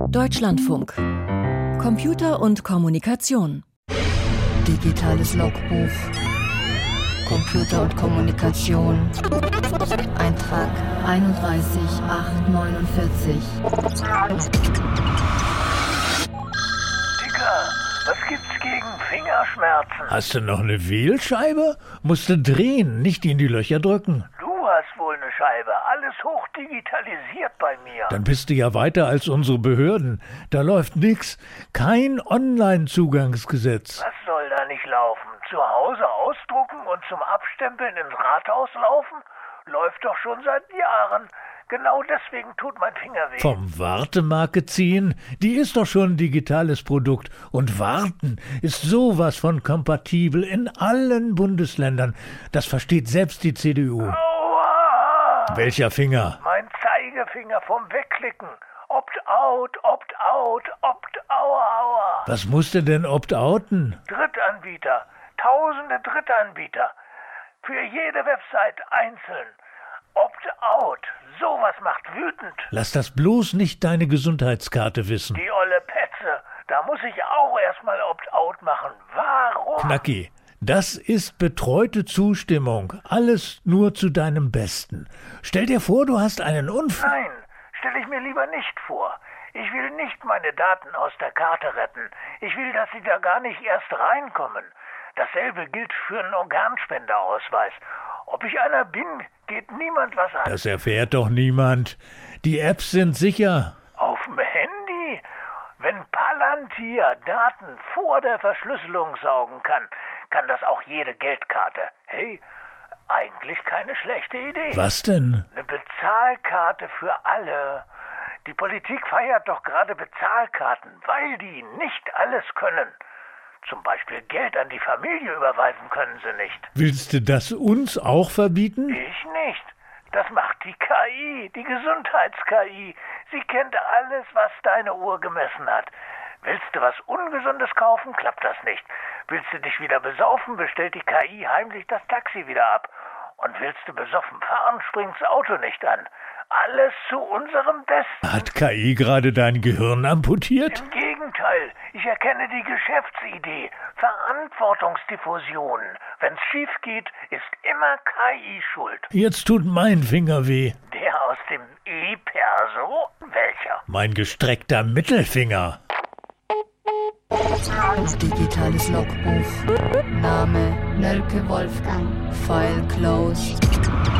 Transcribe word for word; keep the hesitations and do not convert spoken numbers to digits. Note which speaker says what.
Speaker 1: Deutschlandfunk. Computer und Kommunikation.
Speaker 2: Digitales Logbuch. Computer und Kommunikation. Eintrag einunddreißig acht neunundvierzig.
Speaker 3: Dicker, was gibt's gegen Fingerschmerzen?
Speaker 4: Hast du noch eine Wählscheibe? Musst du drehen, nicht in die Löcher drücken.
Speaker 3: Du hast wohl eine Scheibe. Alles hochdigitalisiert bei mir.
Speaker 4: Dann bist du ja weiter als unsere Behörden. Da läuft nix. Kein Online-Zugangsgesetz.
Speaker 3: Was soll da nicht laufen? Zu Hause ausdrucken und zum Abstempeln ins Rathaus laufen? Läuft doch schon seit Jahren. Genau deswegen tut mein Finger weh.
Speaker 4: Vom Wartemarke ziehen? Die ist doch schon ein digitales Produkt. Und Warten ist sowas von kompatibel in allen Bundesländern. Das versteht selbst die C D U.
Speaker 3: Aua!
Speaker 4: Welcher Finger?
Speaker 3: Mein Zeigefinger vom Wegklicken. Opt-out, opt-out, opt-aua.
Speaker 4: Was musste denn opt-outen?
Speaker 3: Drittanbieter. Tausende Drittanbieter. Für jede Website einzeln. Opt-out. Sowas macht wütend.
Speaker 4: Lass das bloß nicht deine Gesundheitskarte wissen.
Speaker 3: Die olle Petze. Da muss ich auch erstmal Opt-out machen. Warum?
Speaker 4: Knacki, das ist betreute Zustimmung. Alles nur zu deinem Besten. Stell dir vor, du hast einen Unfall.
Speaker 3: Nein, stelle ich mir lieber nicht vor. Ich will nicht meine Daten aus der Karte retten. Ich will, dass sie da gar nicht erst reinkommen. Dasselbe gilt für einen Organspenderausweis. Ob ich einer bin, geht niemand was an.
Speaker 4: Das erfährt doch niemand. Die Apps sind sicher.
Speaker 3: Auf dem Handy? Wenn Palantir Daten vor der Verschlüsselung saugen kann, kann das auch jede Geldkarte. Hey, eigentlich keine schlechte Idee.
Speaker 4: Was denn?
Speaker 3: Eine Bezahlkarte für alle. Die Politik feiert doch gerade Bezahlkarten, weil die nicht alles können. Zum Beispiel Geld an die Familie überweisen können sie nicht.
Speaker 4: Willst du das uns auch verbieten?
Speaker 3: Ich nicht. Das macht die K I, die Gesundheits-K I. Sie kennt alles, was deine Uhr gemessen hat. Willst du was Ungesundes kaufen, klappt das nicht. Willst du dich wieder besaufen, bestellt die K I heimlich das Taxi wieder ab. Und willst du besoffen fahren, springt's Auto nicht an. Alles zu unserem Besten.
Speaker 4: Hat K I gerade dein Gehirn amputiert?
Speaker 3: Im Gegenteil, ich erkenne die Geschäftsidee. Verantwortungsdiffusion. Wenn's schief geht, ist immer K I schuld.
Speaker 4: Jetzt tut mein Finger weh.
Speaker 3: Der aus dem E-Perso? Welcher?
Speaker 4: Mein gestreckter Mittelfinger.
Speaker 2: Digitales Logbuch. Name Nölke Wolfgang. File closed.